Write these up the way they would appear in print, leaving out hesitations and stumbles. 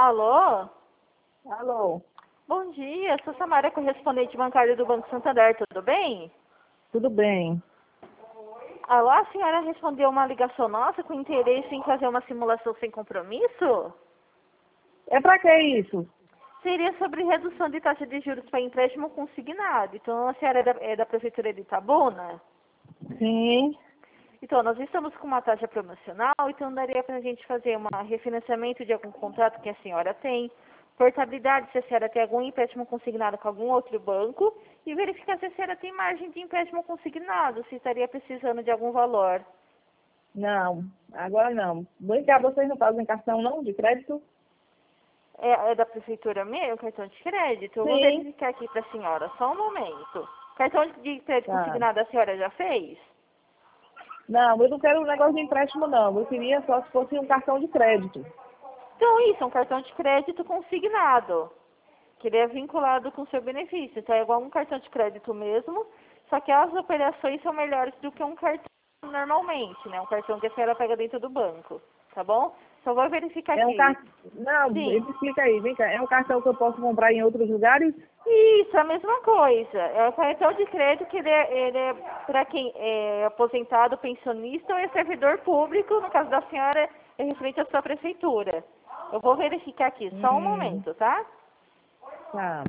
Alô? Alô, Bom dia, sou Samara, correspondente bancária do Banco Santander, tudo bem? tudo bem? Alô, a senhora respondeu uma ligação nossa com interesse em fazer uma simulação sem compromisso? É pra que isso? Seria sobre redução de taxa de juros para empréstimo consignado. Então, a senhora é da Prefeitura de Itabuna? Sim. Então, nós estamos com uma taxa promocional, então daria para a gente fazer um refinanciamento de algum contrato que a senhora tem, portabilidade se a senhora tem algum empréstimo consignado com algum outro banco e verificar se a senhora tem margem de empréstimo consignado, se estaria precisando de algum valor. Não, agora não. Vem cá, vocês não fazem cartão não de crédito? É da Prefeitura mesmo, cartão de crédito? Eu vou Sim. verificar aqui para a senhora, só um momento. Cartão de crédito Tá. consignado a senhora já fez? Não, eu não quero um negócio de empréstimo não. Eu queria só se fosse um cartão de crédito. Então, isso, é um cartão de crédito consignado, que ele é vinculado com o seu benefício. Então, é igual um cartão de crédito mesmo, só que as operações são melhores do que um cartão normalmente, né? Um cartão que a senhora pega dentro do banco, tá bom? Só vou verificar É um aqui. cartão... Não, me Sim, explica aí, vem cá. É um cartão que eu posso comprar em outros lugares? isso, a mesma coisa. É o cartão de crédito que ele é para quem é aposentado, pensionista ou é servidor público, no caso da senhora, é referente à sua prefeitura. Eu vou verificar aqui, só um momento, tá? Tá.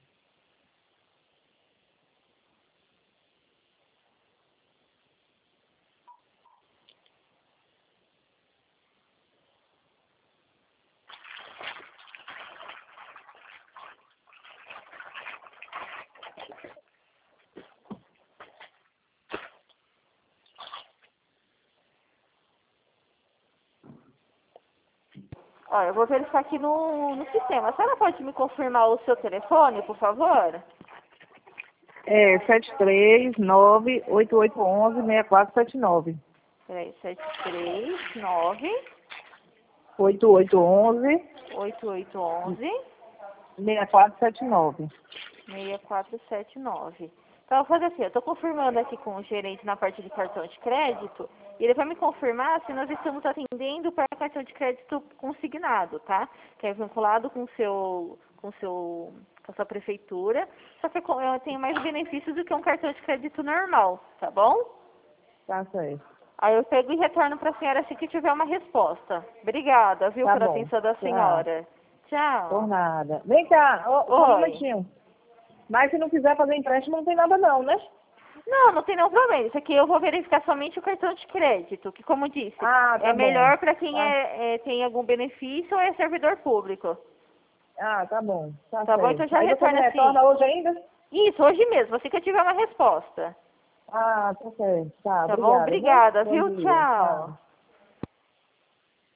Olha, eu vou verificar aqui no sistema. A senhora pode me confirmar o seu telefone, por favor? É 739-8811-6479. Peraí, 739 8811 8811 6479. 6479. Então, eu vou fazer assim, eu estou confirmando aqui com o gerente na parte de cartão de crédito, e ele vai me confirmar se nós estamos atendendo para cartão de crédito consignado, tá? Que é vinculado com a sua prefeitura, só que tem mais benefícios do que um cartão de crédito normal, tá bom? Tá certo. Aí eu pego e retorno para a senhora assim que tiver uma resposta. Obrigada, viu, Tá pela bom. atenção da Tchau. senhora. Por Tchau. nada. Vem cá, só um Oi. momentinho. Mas se não quiser fazer empréstimo, não tem nada não, né? Não, não tem nenhum problema. Isso aqui eu vou verificar somente o cartão de crédito, que como disse, Ah, é tá bom. melhor para quem Tá. tem algum benefício ou é servidor público. Ah, tá bom. Tá Tá bom? certo. Então já Aí você me retorna assim. retorna hoje ainda? Isso, hoje mesmo, assim que eu tiver uma resposta. Ah, tá certo. Tá, Tá bom? obrigada, viu? Obrigada, Bom viu? dia. Tchau. Tchau.